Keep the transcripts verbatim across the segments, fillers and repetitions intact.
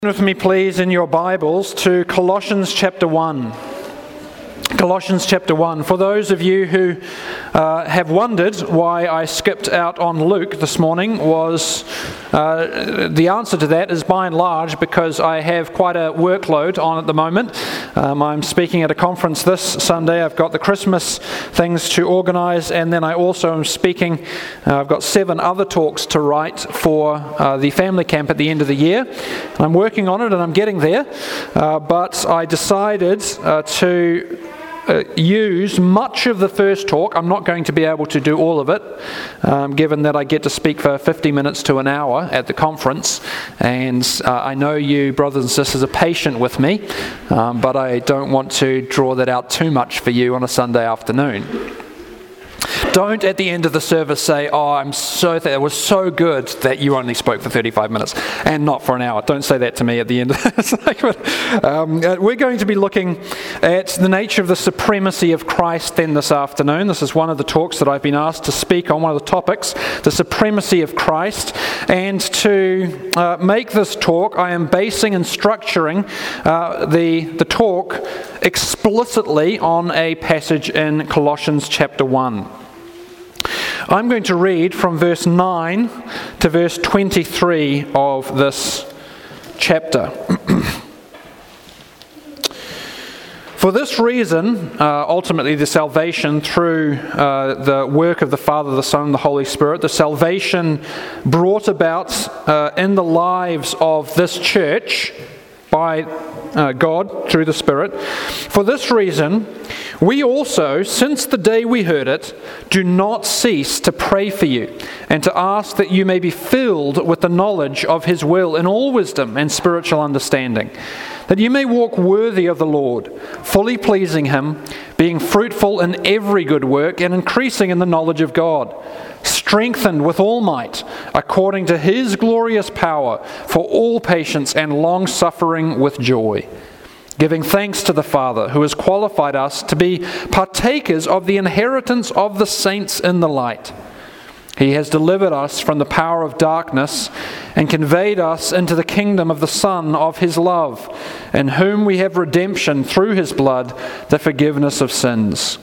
With me, please, in your Bibles to Colossians chapter one. Colossians chapter one. For those of you who uh, have wondered why I skipped out on Luke this morning, was uh, the answer to that is by and large because I have quite a workload on at the moment. Um, I'm speaking at a conference this Sunday. I've got the Christmas things to organise, and then I also am speaking. Uh, I've got seven other talks to write for uh, the family camp at the end of the year. I'm working on it and I'm getting there, uh, but I decided uh, to Uh, use much of the first talk. I'm not going to be able to do all of it, um, given that I get to speak for fifty minutes to an hour at the conference, and uh, I know you brothers and sisters are patient with me, um, but I don't want to draw that out too much for you on a Sunday afternoon. Don't at the end of the service say, oh, I'm so th- it was so good that you only spoke for thirty-five minutes and not for an hour. Don't say that to me at the end. It's like, um, we're going to be looking at the nature of the supremacy of Christ then this afternoon. This is one of the talks that I've been asked to speak on, one of the topics, the supremacy of Christ. And to uh, make this talk, I am basing and structuring uh, the, the talk explicitly on a passage in Colossians chapter one. I'm going to read from verse nine to verse twenty-three of this chapter. For this reason, uh, ultimately the salvation through uh, the work of the Father, the Son, and the Holy Spirit, the salvation brought about uh, in the lives of this church by uh, God through the Spirit. For this reason, we also, since the day we heard it, do not cease to pray for you and to ask that you may be filled with the knowledge of His will in all wisdom and spiritual understanding, that you may walk worthy of the Lord, fully pleasing Him, being fruitful in every good work and increasing in the knowledge of God, strengthened with all might, according to His glorious power, for all patience and long-suffering with joy, giving thanks to the Father, who has qualified us to be partakers of the inheritance of the saints in the light. He has delivered us from the power of darkness and conveyed us into the kingdom of the Son of His love, in whom we have redemption through His blood, the forgiveness of sins.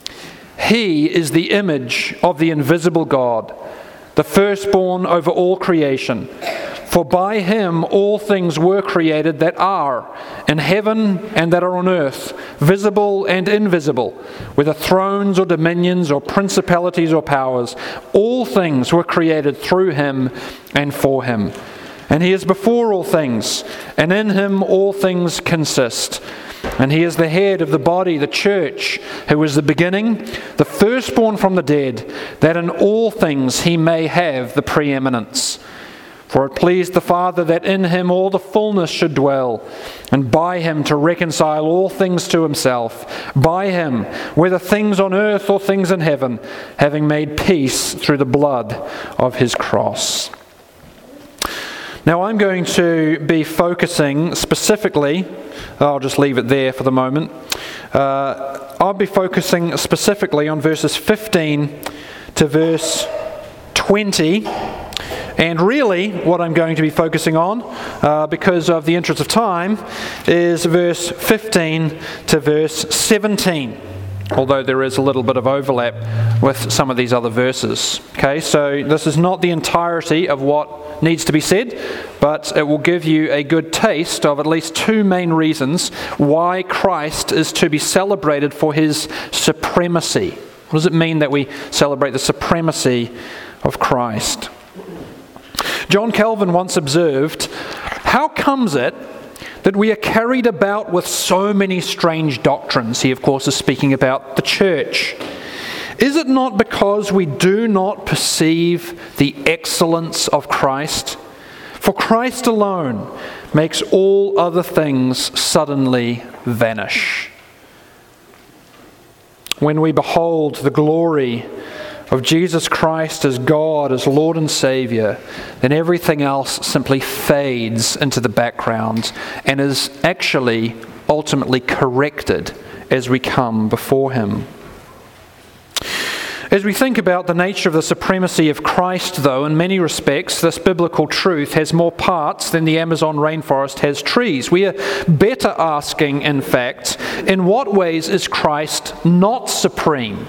He is the image of the invisible God, the firstborn over all creation. For by Him all things were created that are in heaven and that are on earth, visible and invisible, whether thrones or dominions or principalities or powers. All things were created through Him and for Him. And He is before all things, and in Him all things consist. And He is the head of the body, the church, who is the beginning, the firstborn from the dead, that in all things He may have the preeminence. For it pleased the Father that in Him all the fullness should dwell, and by Him to reconcile all things to Himself, by Him, whether things on earth or things in heaven, having made peace through the blood of His cross. Now I'm going to be focusing specifically, I'll just leave it there for the moment, uh, I'll be focusing specifically on verses fifteen to verse twenty. And really, what I'm going to be focusing on, uh, because of the interest of time, is verse fifteen to verse seventeen. Although there is a little bit of overlap with some of these other verses. Okay, so this is not the entirety of what needs to be said, but it will give you a good taste of at least two main reasons why Christ is to be celebrated for His supremacy. What does it mean that we celebrate the supremacy of Christ? John Calvin once observed, "How comes it that we are carried about with so many strange doctrines?" He, of course, is speaking about the church. "Is it not because we do not perceive the excellence of Christ? For Christ alone makes all other things suddenly vanish." When we behold the glory of Jesus Christ as God, as Lord and Saviour, then everything else simply fades into the background and is actually ultimately corrected as we come before Him. As we think about the nature of the supremacy of Christ, though, in many respects, this biblical truth has more parts than the Amazon rainforest has trees. We are better asking, in fact, in what ways is Christ not supreme?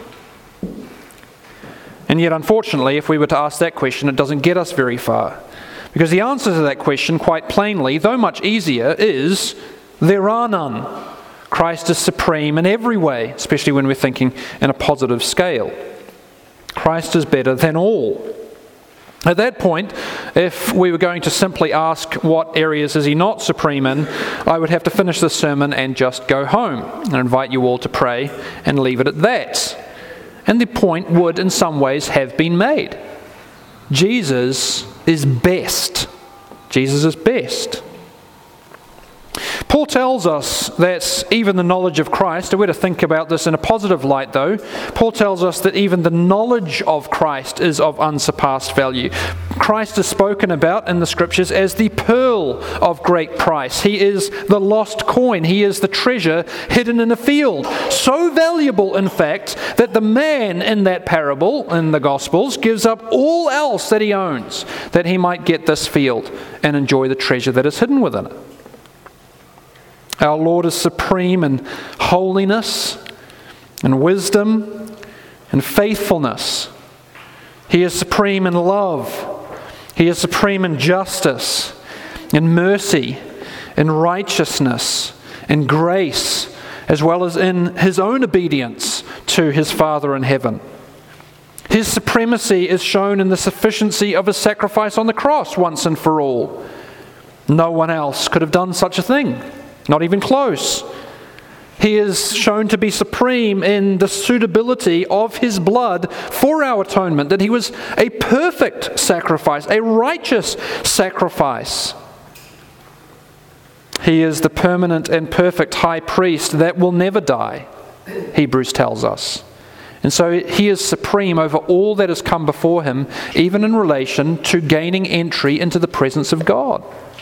And yet, unfortunately, if we were to ask that question, it doesn't get us very far. Because the answer to that question, quite plainly, though much easier, is there are none. Christ is supreme in every way, especially when we're thinking in a positive scale. Christ is better than all. At that point, if we were going to simply ask what areas is he not supreme in, I would have to finish this sermon and just go home and invite you all to pray and leave it at that. And the point would in some ways have been made. Jesus is best. Jesus is best. Paul tells us that even the knowledge of Christ, and we're to think about this in a positive light though, Paul tells us that even the knowledge of Christ is of unsurpassed value. Christ is spoken about in the Scriptures as the pearl of great price. He is the lost coin. He is the treasure hidden in a field. So valuable, in fact, that the man in that parable, in the Gospels, gives up all else that he owns, that he might get this field and enjoy the treasure that is hidden within it. Our Lord is supreme in holiness and wisdom and faithfulness. He is supreme in love. He is supreme in justice, in mercy, in righteousness, in grace, as well as in his own obedience to his Father in heaven. His supremacy is shown in the sufficiency of his sacrifice on the cross once and for all. No one else could have done such a thing. Not even close. He is shown to be supreme in the suitability of his blood for our atonement, that he was a perfect sacrifice, a righteous sacrifice. He is the permanent and perfect high priest that will never die, Hebrews tells us. And so he is supreme over all that has come before him, even in relation to gaining entry into the presence of God.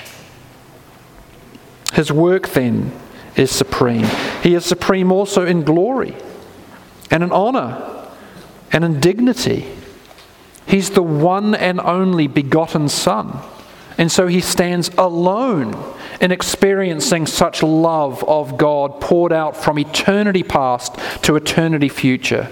His work, then, is supreme. He is supreme also in glory and in honor and in dignity. He's the one and only begotten Son. And so he stands alone in experiencing such love of God poured out from eternity past to eternity future.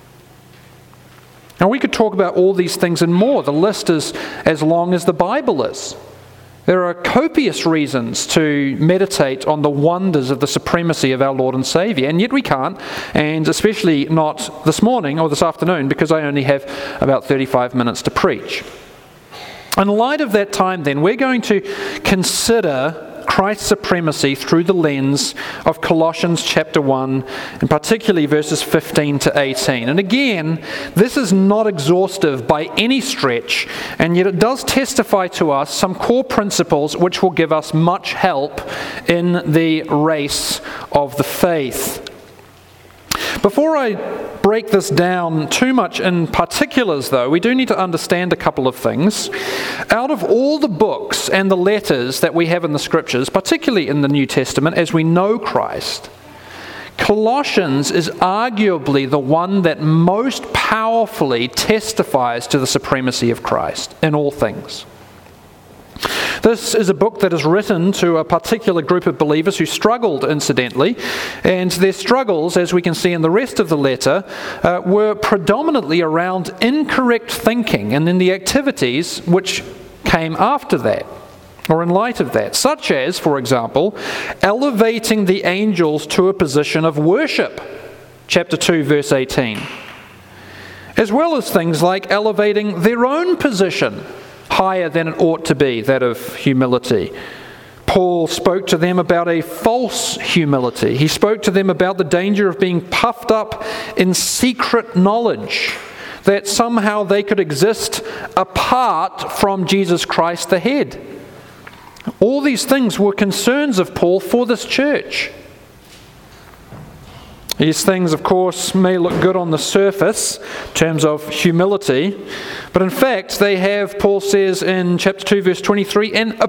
Now we could talk about all these things and more. The list is as long as the Bible is. There are copious reasons to meditate on the wonders of the supremacy of our Lord and Saviour, and yet we can't, and especially not this morning or this afternoon, because I only have about thirty-five minutes to preach. In light of that time, then, we're going to consider Christ's supremacy through the lens of Colossians chapter one, and particularly verses fifteen to eighteen. And again, this is not exhaustive by any stretch, and yet it does testify to us some core principles which will give us much help in the race of the faith. Before I break this down too much in particulars, though, we do need to understand a couple of things. Out of all the books and the letters that we have in the Scriptures, particularly in the New Testament, as we know Christ, Colossians is arguably the one that most powerfully testifies to the supremacy of Christ in all things. This is a book that is written to a particular group of believers who struggled, incidentally, and their struggles, as we can see in the rest of the letter, uh, were predominantly around incorrect thinking and in the activities which came after that, or in light of that, such as, for example, elevating the angels to a position of worship, chapter two, verse eighteen, as well as things like elevating their own position higher than it ought to be, that of humility. Paul spoke to them about a false humility. He spoke to them about the danger of being puffed up in secret knowledge, that somehow they could exist apart from Jesus Christ the head. All these things were concerns of Paul for this church. These things, of course, may look good on the surface in terms of humility, but in fact they have, Paul says in chapter two, verse twenty-three, an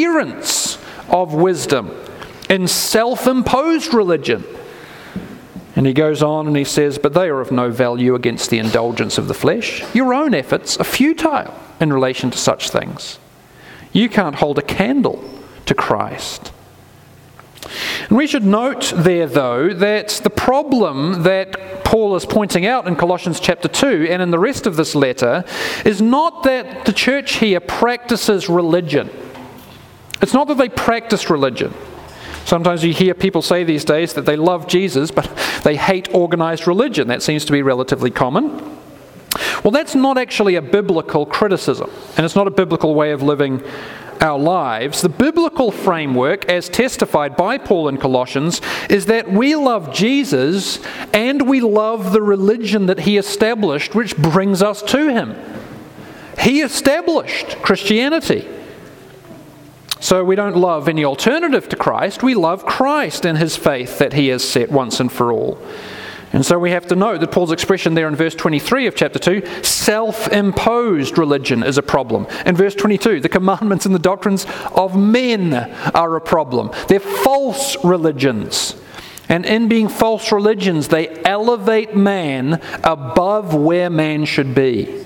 appearance of wisdom in self-imposed religion. And he goes on and he says, but they are of no value against the indulgence of the flesh. Your own efforts are futile in relation to such things. You can't hold a candle to Christ. And we should note there, though, that the problem that Paul is pointing out in Colossians chapter two and in the rest of this letter is not that the church here practices religion. It's not that they practice religion. Sometimes you hear people say these days that they love Jesus, but they hate organized religion. That seems to be relatively common. Well, that's not actually a biblical criticism, and it's not a biblical way of living our lives. The biblical framework, as testified by Paul in Colossians, is that we love Jesus and we love the religion that he established, which brings us to him. He established Christianity. So we don't love any alternative to Christ. We love Christ and his faith that he has set once and for all. And so we have to note that Paul's expression there in verse twenty-three of chapter two, self-imposed religion is a problem. In verse twenty-two, the commandments and the doctrines of men are a problem. They're false religions. And in being false religions, they elevate man above where man should be.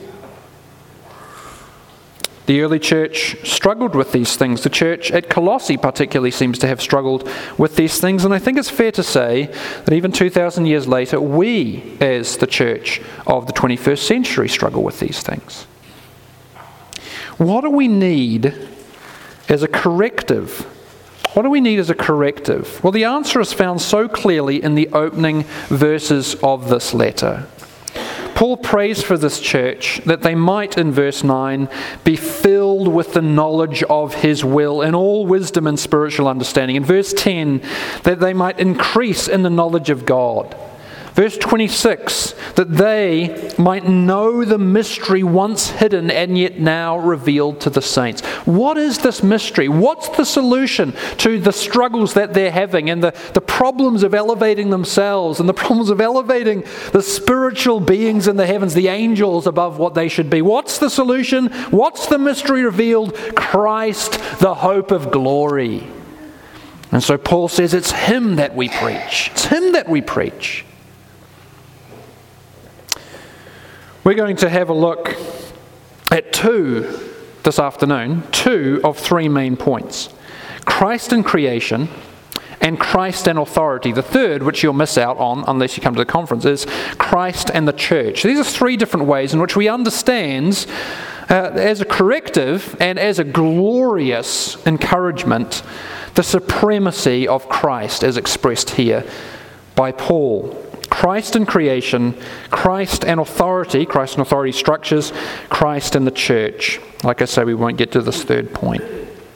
The early church struggled with these things. The church at Colossae particularly seems to have struggled with these things. And I think it's fair to say that even two thousand years later, we as the church of the twenty-first century struggle with these things. What do we need as a corrective? What do we need as a corrective? Well, the answer is found so clearly in the opening verses of this letter. Paul prays for this church that they might, in verse nine, be filled with the knowledge of his will in all wisdom and spiritual understanding. In verse ten, that they might increase in the knowledge of God. Verse twenty-six, that they might know the mystery once hidden and yet now revealed to the saints. What is this mystery? What's the solution to the struggles that they're having and the, the problems of elevating themselves and the problems of elevating the spiritual beings in the heavens, the angels above what they should be? What's the solution? What's the mystery revealed? Christ, the hope of glory. And so Paul says it's him that we preach. It's him that we preach. We're going to have a look at two this afternoon, two of three main points. Christ and creation and Christ and authority. The third, which you'll miss out on unless you come to the conference, is Christ and the church. These are three different ways in which we understand uh, as a corrective and as a glorious encouragement the supremacy of Christ as expressed here by Paul. Christ and creation, Christ and authority, Christ and authority structures, Christ and the church. Like I say, we won't get to this third point.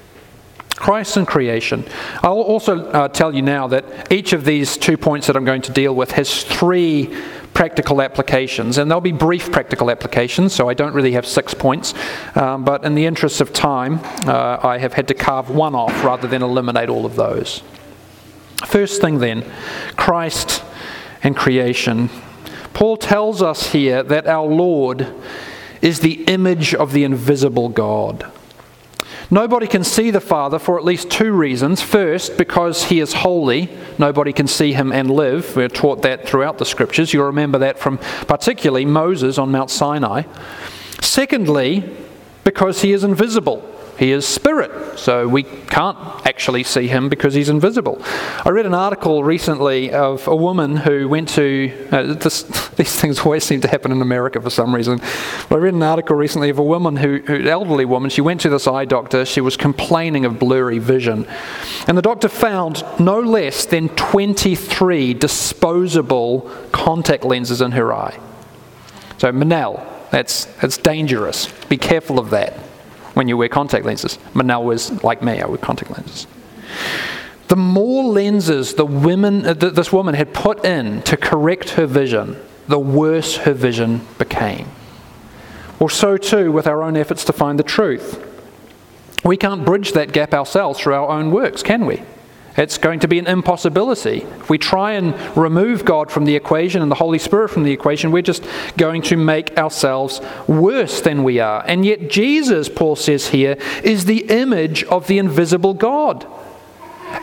Christ and creation. I'll also uh, tell you now that each of these two points that I'm going to deal with has three practical applications, and they'll be brief practical applications, so I don't really have six points, um, but in the interest of time, uh, I have had to carve one off rather than eliminate all of those. First thing then, Christ and creation. Paul tells us here that our Lord is the image of the invisible God. Nobody can see the Father for at least two reasons. First, because he is holy. Nobody can see him and live. We're taught that throughout the scriptures. You'll remember that from particularly Moses on Mount Sinai. Secondly, because he is invisible. He is spirit, so we can't actually see him because he's invisible. I read an article recently of a woman who went to, uh, this, these things always seem to happen in America for some reason, but I read an article recently of a woman, who, who, an elderly woman, she went to this eye doctor, she was complaining of blurry vision, and the doctor found no less than twenty-three disposable contact lenses in her eye. So Manel, that's, that's dangerous, be careful of that when you wear contact lenses. Manel was like me, I wear contact lenses. The more lenses the women, uh, th- this woman had put in to correct her vision, the worse her vision became. Well, so too with our own efforts to find the truth. We can't bridge that gap ourselves through our own works, can we? It's going to be an impossibility. If we try and remove God from the equation and the Holy Spirit from the equation, we're just going to make ourselves worse than we are. And yet Jesus, Paul says here, is the image of the invisible God.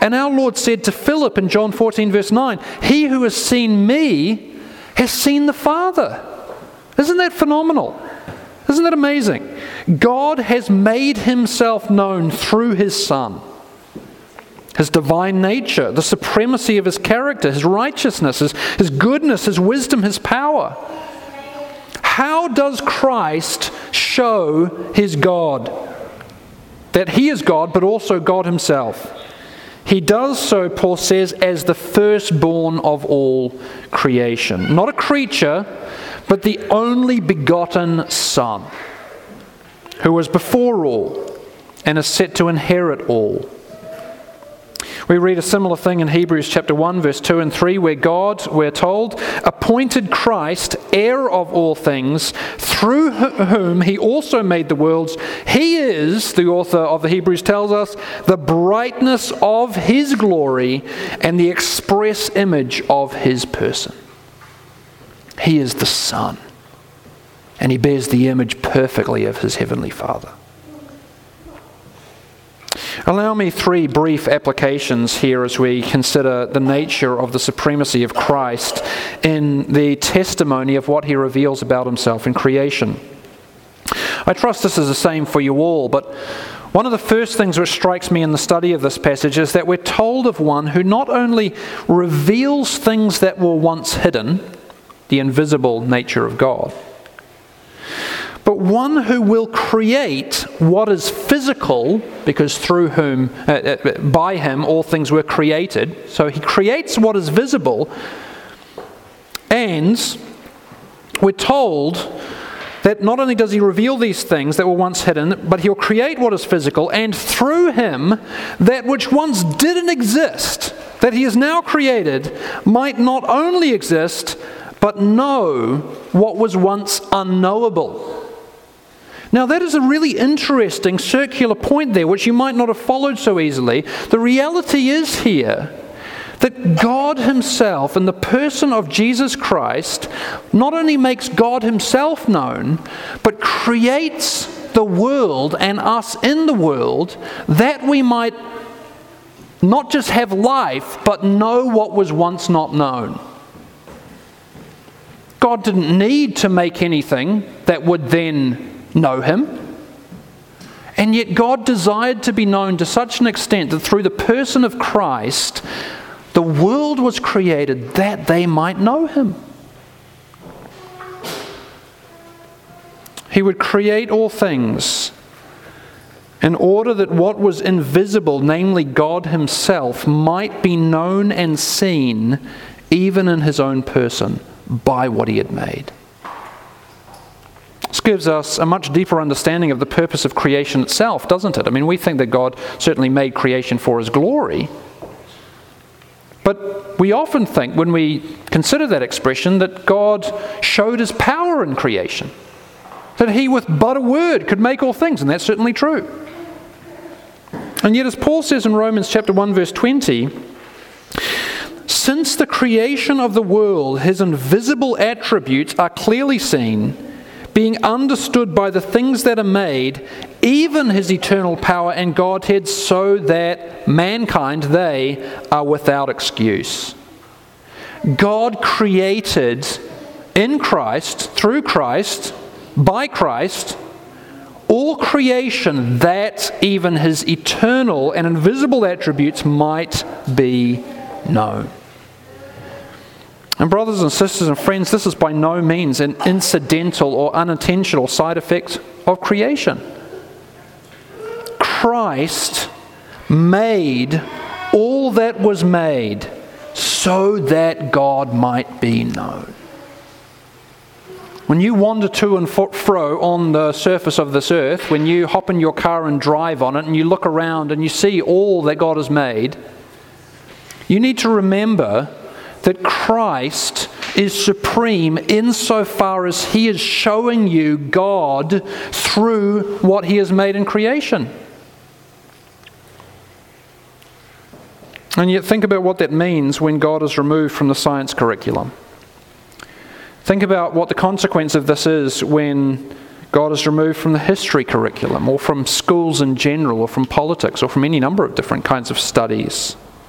And our Lord said to Philip in John fourteen verse nine, "He who has seen me has seen the Father." Isn't that phenomenal? Isn't that amazing? God has made himself known through his Son. His divine nature, the supremacy of his character, his righteousness, his, his goodness, his wisdom, his power. How does Christ show his God? That he is God, but also God himself. He does so, Paul says, as the firstborn of all creation. Not a creature, but the only begotten Son, who was before all and is set to inherit all. We read a similar thing in Hebrews chapter one, verse two and three, where God, we're told, appointed Christ, heir of all things, through whom he also made the worlds. He is, the author of the Hebrews tells us, the brightness of his glory and the express image of his person. He is the Son, and he bears the image perfectly of his heavenly Father. Allow me three brief applications here as we consider the nature of the supremacy of Christ in the testimony of what he reveals about himself in creation. I trust this is the same for you all, but one of the first things which strikes me in the study of this passage is that we're told of one who not only reveals things that were once hidden, the invisible nature of God, but one who will create what is physical, because through whom, uh, by him, all things were created. So he creates what is visible, and we're told that not only does he reveal these things that were once hidden, but he'll create what is physical, and through him, that which once didn't exist, that he has now created, might not only exist, but know what was once unknowable. Now that is a really interesting circular point there, which you might not have followed so easily. The reality is here that God himself, in the person of Jesus Christ, not only makes God himself known, but creates the world and us in the world that we might not just have life, but know what was once not known. God didn't need to make anything that would then know him. And yet God desired to be known to such an extent that through the person of Christ, the world was created that they might know him. He would create all things in order that what was invisible, namely God himself, might be known and seen even in his own person by what he had made. This gives us a much deeper understanding of the purpose of creation itself, doesn't it? I mean, we think that God certainly made creation for his glory. But we often think, when we consider that expression, that God showed his power in creation. That he, with but a word, could make all things, and that's certainly true. And yet, as Paul says in Romans chapter one, verse twenty, since the creation of the world, his invisible attributes are clearly seen, being understood by the things that are made, even his eternal power and Godhead, so that mankind, they are without excuse. God created in Christ, through Christ, by Christ, all creation that even his eternal and invisible attributes might be known. And brothers and sisters and friends, this is by no means an incidental or unintentional side effect of creation. Christ made all that was made so that God might be known. When you wander to and fro on the surface of this earth, when you hop in your car and drive on it and you look around and you see all that God has made, you need to remember that Christ is supreme insofar as he is showing you God through what he has made in creation. And yet think about what that means when God is removed from the science curriculum. Think about what the consequence of this is when God is removed from the history curriculum, or from schools in general, or from politics, or from any number of different kinds of studies.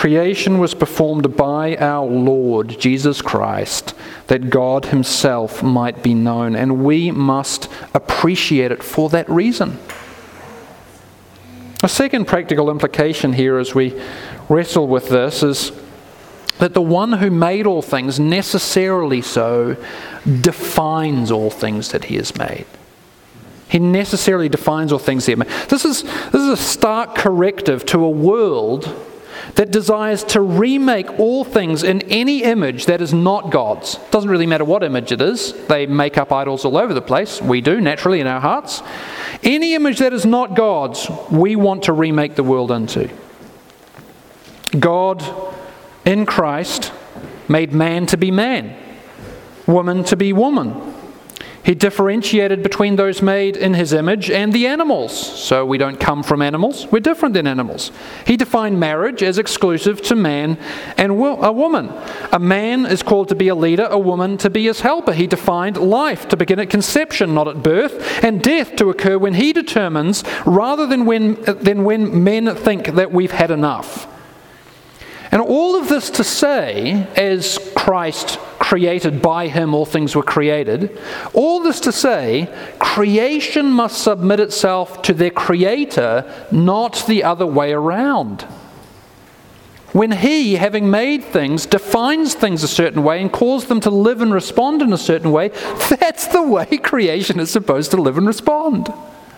creation was performed by our Lord Jesus Christ, that God himself might be known, and we must appreciate it for that reason. A second practical implication here as we wrestle with this is that the one who made all things, necessarily so, defines all things that he has made. He necessarily defines all things that he has made. This is, this is a stark corrective to a world that desires to remake all things in any image that is not God's. Doesn't really matter what image it is. They make up idols all over the place. We do, naturally, in our hearts. Any image that is not God's, we want to remake the world into. God, in Christ, made man to be man, woman to be woman. He differentiated between those made in his image and the animals. So we don't come from animals. We're different than animals. He defined marriage as exclusive to man and a woman. A man is called to be a leader, a woman to be his helper. He defined life to begin at conception, not at birth, and death to occur when he determines, rather than when, than when men think that we've had enough. And all of this to say, as Christ created, by him all things were created, all this to say, creation must submit itself to their creator, not the other way around. When he, having made things, defines things a certain way and calls them to live and respond in a certain way, that's the way creation is supposed to live and respond.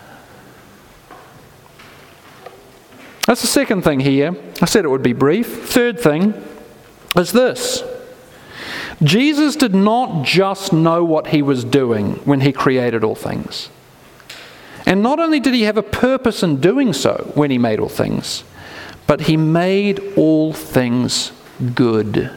That's the second thing here. I said it would be brief. Third thing is this. Jesus did not just know what he was doing when he created all things. And not only did he have a purpose in doing so when he made all things, but he made all things good.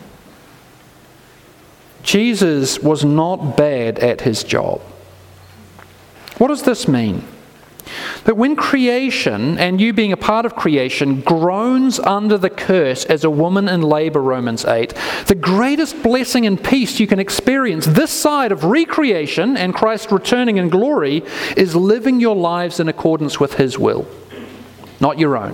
Jesus was not bad at his job. What does this mean? That when creation, and you being a part of creation, groans under the curse as a woman in labour, Romans eight, the greatest blessing and peace you can experience this side of recreation and Christ returning in glory is living your lives in accordance with his will, not your own.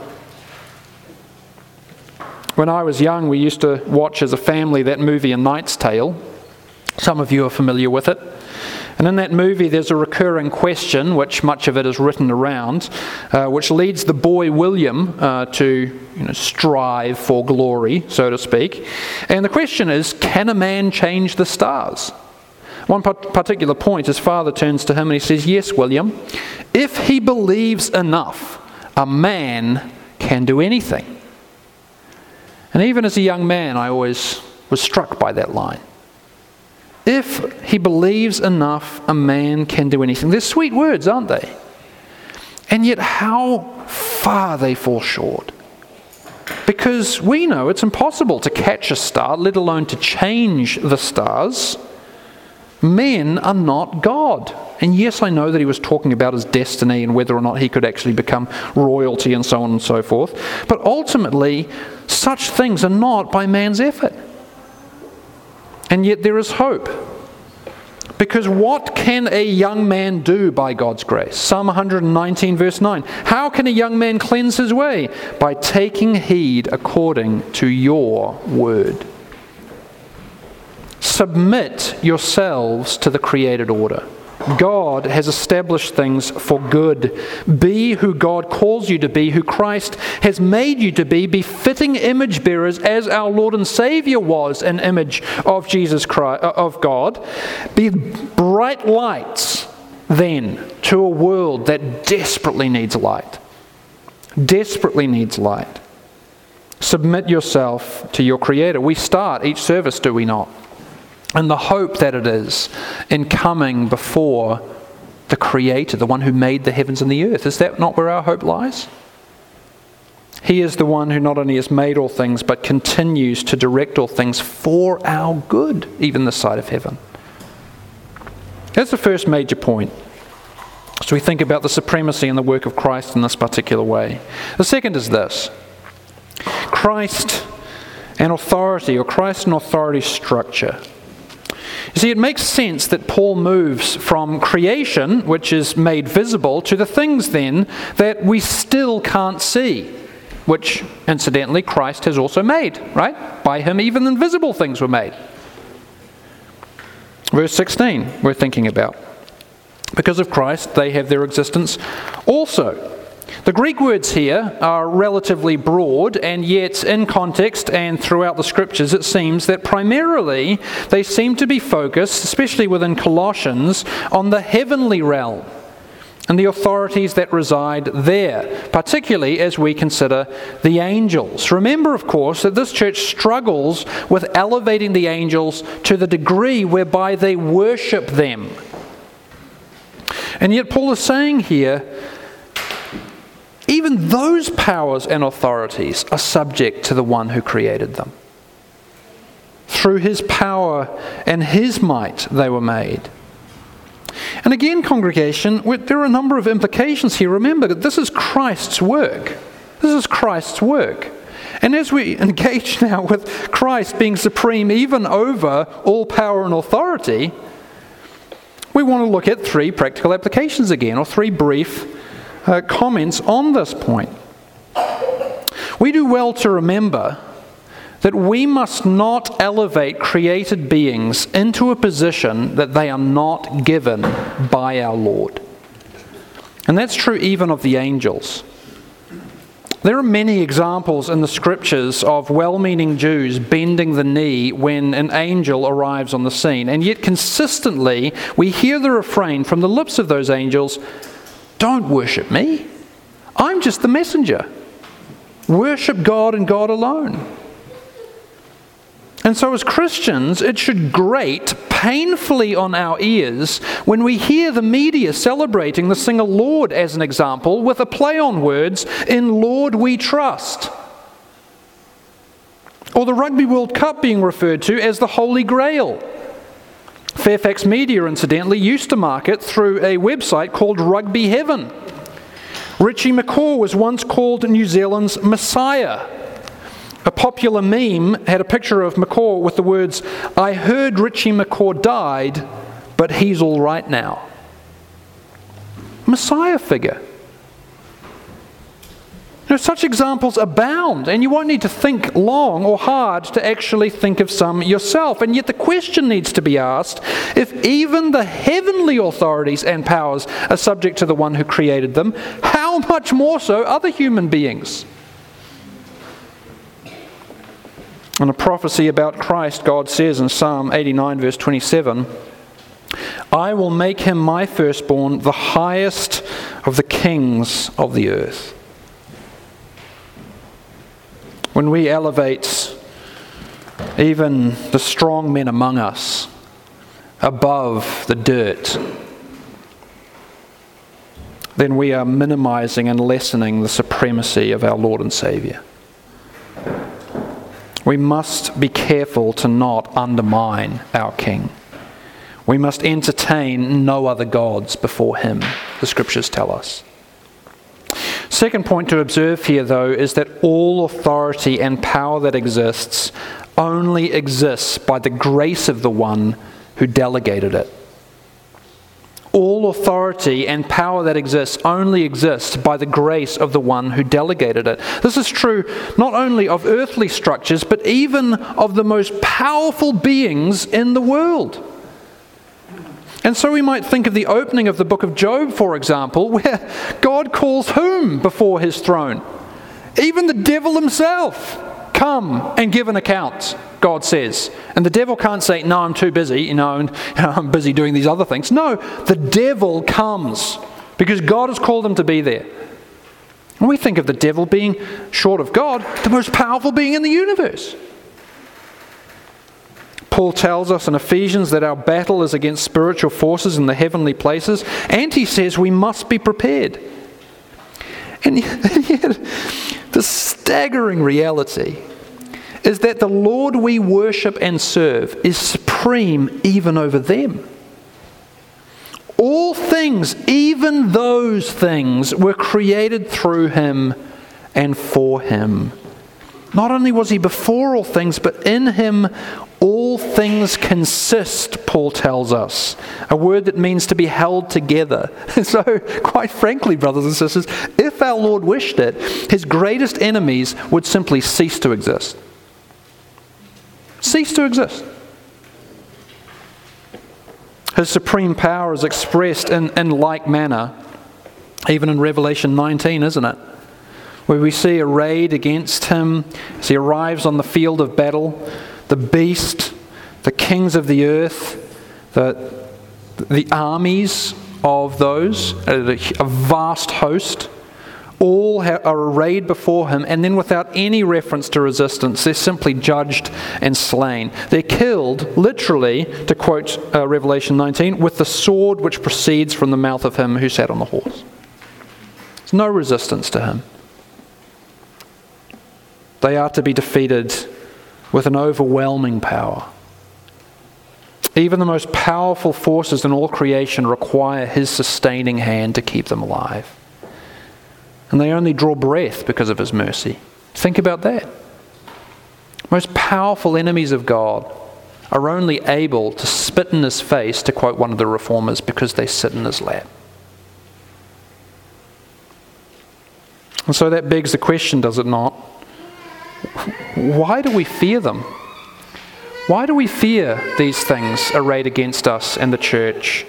When I was young, we used to watch as a family that movie A Knight's Tale. Some of you are familiar with it. And in that movie, there's a recurring question, which much of it is written around, uh, which leads the boy William uh, to you know, strive for glory, so to speak. And the question is, can a man change the stars? One particular point, his father turns to him and he says, yes, William, if he believes enough, a man can do anything. And even as a young man, I always was struck by that line. If he believes enough, a man can do anything. They're sweet words, aren't they? And yet how far they fall short. Because we know it's impossible to catch a star, let alone to change the stars. Men are not God. And yes, I know that he was talking about his destiny and whether or not he could actually become royalty and so on and so forth. But ultimately, such things are not by man's effort. And yet there is hope. Because what can a young man do by God's grace? Psalm one nineteen verse nine. How can a young man cleanse his way? By taking heed according to your word. Submit yourselves to the created order. God has established things for good. Be who God calls you to be, who Christ has made you to be, befitting image bearers as our Lord and Savior was an image of Jesus Christ, of God. Be bright lights then to a world that desperately needs light. Desperately needs light. Submit yourself to your Creator. We start each service, do we not? And the hope that it is in coming before the Creator, the one who made the heavens and the earth. Is that not where our hope lies? He is the one who not only has made all things, but continues to direct all things for our good, even this side of heaven. That's the first major point. So we think about the supremacy and the work of Christ in this particular way. The second is this. Christ and authority, or Christ and authority structure. You see, it makes sense that Paul moves from creation, which is made visible, to the things then that we still can't see. which, incidentally, Christ has also made, right? By him, even invisible things were made. Verse sixteen, we're thinking about. Because of Christ, they have their existence also. The Greek words here are relatively broad, and yet in context and throughout the Scriptures it seems that primarily they seem to be focused, especially within Colossians, on the heavenly realm and the authorities that reside there, particularly as we consider the angels. Remember, of course, that this church struggles with elevating the angels to the degree whereby they worship them. And yet Paul is saying here, even those powers and authorities are subject to the one who created them. Through his power and his might they were made. And again, congregation, there are a number of implications here. Remember that this is Christ's work. This is Christ's work. And as we engage now with Christ being supreme even over all power and authority, we want to look at three practical applications again, or three brief uh, comments on this point. We do well to remember that we must not elevate created beings into a position that they are not given by our Lord. And that's true even of the angels. There are many examples in the Scriptures of well-meaning Jews bending the knee when an angel arrives on the scene, and yet consistently we hear the refrain from the lips of those angels, "Don't worship me. I'm just the messenger. Worship God and God alone." And so as Christians, it should grate painfully on our ears when we hear the media celebrating the singer Lord as an example with a play on words, "In Lord we trust." Or the Rugby World Cup being referred to as the Holy Grail. Fairfax Media, incidentally, used to market through a website called Rugby Heaven. Richie McCaw was once called New Zealand's Messiah. A popular meme had a picture of McCaw with the words, "I heard Richie McCaw died, but he's all right now." Messiah figure. You know, such examples abound, and you won't need to think long or hard to actually think of some yourself. And yet the question needs to be asked, if even the heavenly authorities and powers are subject to the one who created them, how much more so other human beings? In a prophecy about Christ, God says in Psalm eighty-nine, verse twenty-seven, "I will make him my firstborn, the highest of the kings of the earth." When we elevate even the strong men among us above the dirt, then we are minimizing and lessening the supremacy of our Lord and Saviour. We must be careful to not undermine our King. We must entertain no other gods before him, the Scriptures tell us. Second point to observe here, though, is that all authority and power that exists only exists by the grace of the one who delegated it. All authority and power that exists only exists by the grace of the one who delegated it. This is true not only of earthly structures, but even of the most powerful beings in the world. And so we might think of the opening of the book of Job, for example, where God calls whom before his throne? Even the devil himself. Come and give an account, God says. And the devil can't say, "No, I'm too busy, you know, and you know, I'm busy doing these other things." No, the devil comes because God has called him to be there. And we think of the devil being, short of God, the most powerful being in the universe. Paul tells us in Ephesians that our battle is against spiritual forces in the heavenly places, and he says we must be prepared. And yet, the staggering reality is that the Lord we worship and serve is supreme even over them. All things, even those things, were created through him and for him. Not only was he before all things, but in him all things consist, Paul tells us. A word that means to be held together. So, quite frankly, brothers and sisters, if if our Lord wished it, his greatest enemies would simply cease to exist. Cease to exist. His supreme power is expressed in, in like manner, even in Revelation nineteen, isn't it? Where we see arrayed against him as he arrives on the field of battle, the beast, the kings of the earth, the, the armies of those, a, a vast host, all are arrayed before him, and then without any reference to resistance, they're simply judged and slain. They're killed, literally, to quote uh, Revelation nineteen, with the sword which proceeds from the mouth of him who sat on the horse. There's no resistance to him. They are to be defeated with an overwhelming power. Even the most powerful forces in all creation require his sustaining hand to keep them alive. And they only draw breath because of his mercy. Think about that. Most powerful enemies of God are only able to spit in his face, to quote one of the reformers, because they sit in his lap. And so that begs the question, does it not? Why do we fear them? Why do we fear these things arrayed against us and the church?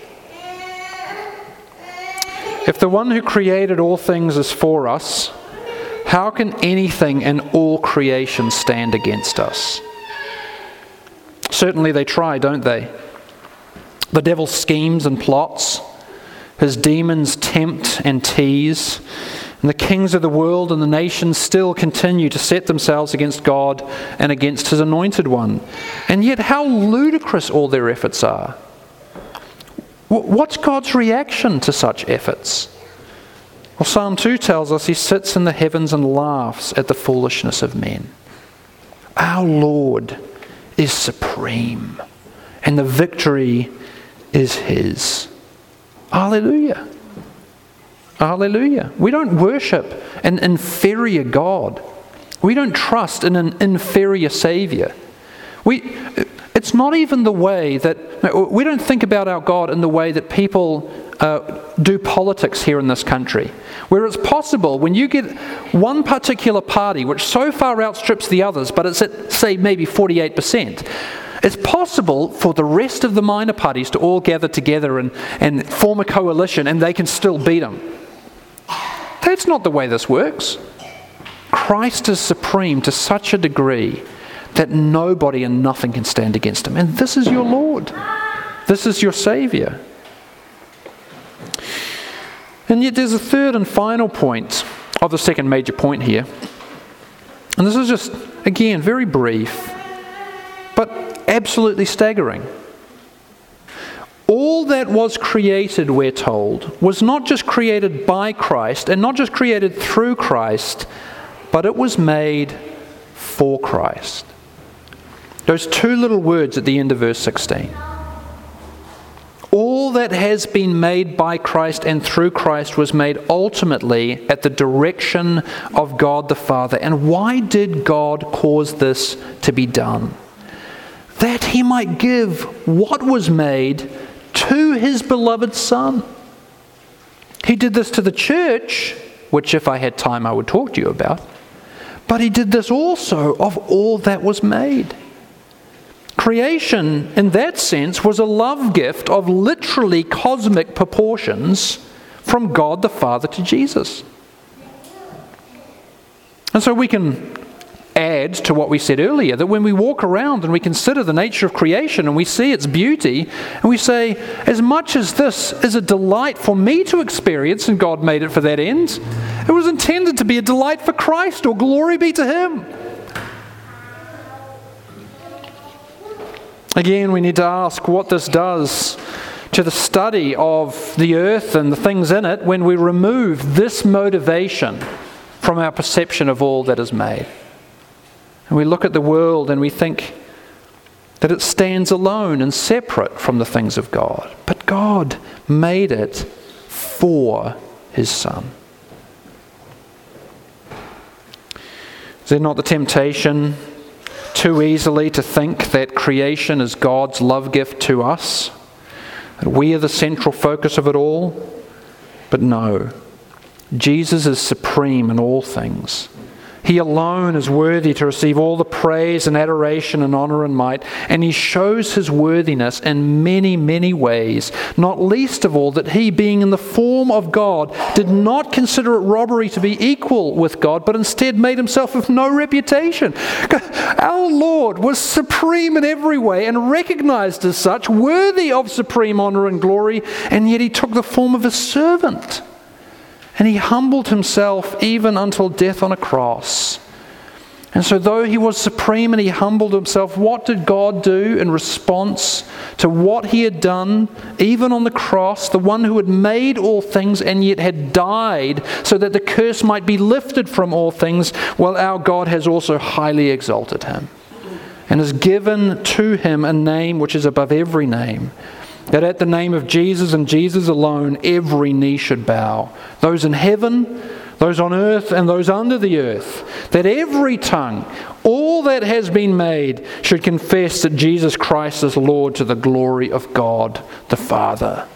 If the one who created all things is for us, how can anything in all creation stand against us? Certainly they try, don't they? The devil schemes and plots. His demons tempt and tease. And the kings of the world and the nations still continue to set themselves against God and against his anointed one. And yet how ludicrous all their efforts are. What's God's reaction to such efforts? Well, Psalm two tells us he sits in the heavens and laughs at the foolishness of men. Our Lord is supreme, and the victory is his. Alleluia. Alleluia. We don't worship an inferior God. We don't trust in an inferior Saviour. We, it's not even the way that, we don't think about our God in the way that people uh, do politics here in this country. Where it's possible when you get one particular party which so far outstrips the others, but it's at, say, maybe forty-eight percent, it's possible for the rest of the minor parties to all gather together and, and form a coalition, and they can still beat them. That's not the way this works. Christ is supreme to such a degree that nobody and nothing can stand against him. And this is your Lord. This is your Saviour. And yet there's a third and final point of the second major point here. And this is just, again, very brief, but absolutely staggering. All that was created, we're told, was not just created by Christ and not just created through Christ, but it was made for Christ. Those two little words at the end of verse sixteen. All that has been made by Christ and through Christ was made ultimately at the direction of God the Father. And why did God cause this to be done? That he might give what was made to his beloved Son. He did this to the church, which if I had time I would talk to you about. But he did this also of all that was made. Creation, in that sense, was a love gift of literally cosmic proportions from God the Father to Jesus. And so we can add to what we said earlier, that when we walk around and we consider the nature of creation and we see its beauty, and we say, as much as this is a delight for me to experience, and God made it for that end, it was intended to be a delight for Christ, or glory be to him. Again, we need to ask what this does to the study of the earth and the things in it when we remove this motivation from our perception of all that is made. And we look at the world and we think that it stands alone and separate from the things of God. But God made it for his Son. Is there not the temptation too easily to think that creation is God's love gift to us? That we are the central focus of it all? But no. Jesus is supreme in all things. He alone is worthy to receive all the praise and adoration and honor and might, and he shows his worthiness in many, many ways, not least of all that he, being in the form of God, did not consider it robbery to be equal with God, but instead made himself of no reputation. Our Lord was supreme in every way and recognized as such, worthy of supreme honor and glory, and yet he took the form of a servant. And he humbled himself even until death on a cross. And so though he was supreme and he humbled himself, what did God do in response to what he had done, even on the cross, the one who had made all things and yet had died so that the curse might be lifted from all things? Well, our God has also highly exalted him and has given to him a name which is above every name, that at the name of Jesus and Jesus alone, every knee should bow, those in heaven, those on earth, and those under the earth, that every tongue, all that has been made, should confess that Jesus Christ is Lord, to the glory of God the Father.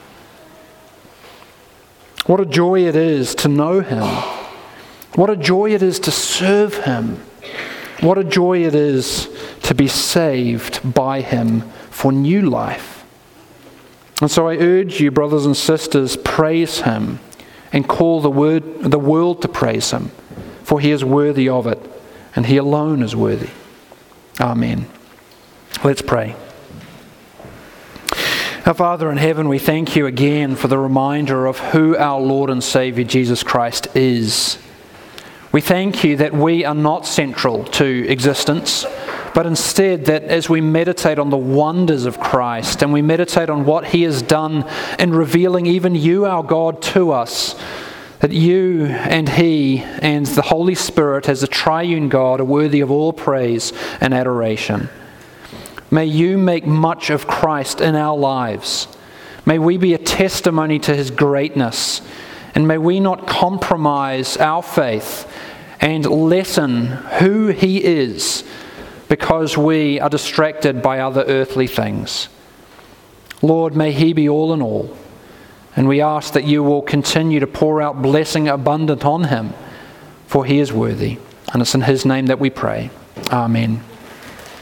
What a joy it is to know him. What a joy it is to serve him. What a joy it is to be saved by him for new life. And so I urge you, brothers and sisters, praise him and call the word, the world to praise him, for he is worthy of it, and he alone is worthy. Amen. Let's pray. Our Father in heaven, we thank you again for the reminder of who our Lord and Saviour Jesus Christ is. We thank you that we are not central to existence, but instead that as we meditate on the wonders of Christ and we meditate on what he has done in revealing even you, our God, to us, that you and he and the Holy Spirit as the triune God are worthy of all praise and adoration. May you make much of Christ in our lives. May we be a testimony to his greatness, and may we not compromise our faith and lessen who he is because we are distracted by other earthly things. Lord, may he be all in all. And we ask that you will continue to pour out blessing abundant on him, for he is worthy. And it's in his name that we pray. Amen.